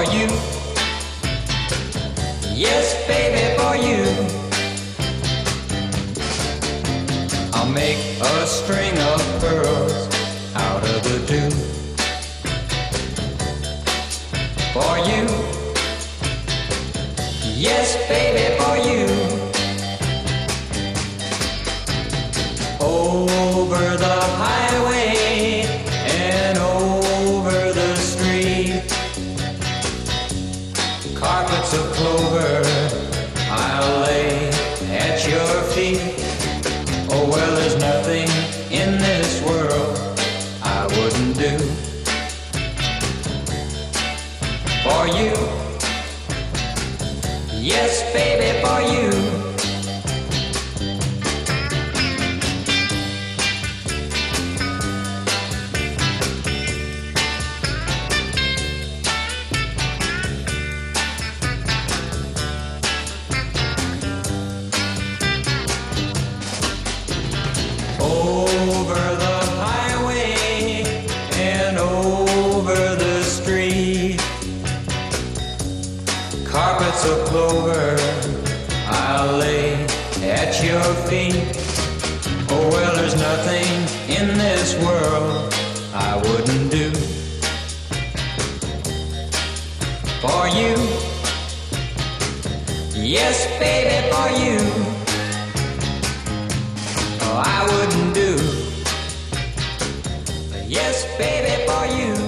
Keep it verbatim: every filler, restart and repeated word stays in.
you. Yes, baby, for you. I'll make a string of pearls out of the dew. For you. Yes, baby, for you. Over the highway and over the street, carpets of clover I'll lay at your feet. Oh, well, there's nothing in this world I wouldn't do for you. Yes, baby, for you. Over the highway and over the street, carpets of clover I'll lay at your feet. Oh, well, there's nothing in this world I wouldn't do for you. Yes, baby, for you. Oh, I wouldn't do. Yes, baby, for you.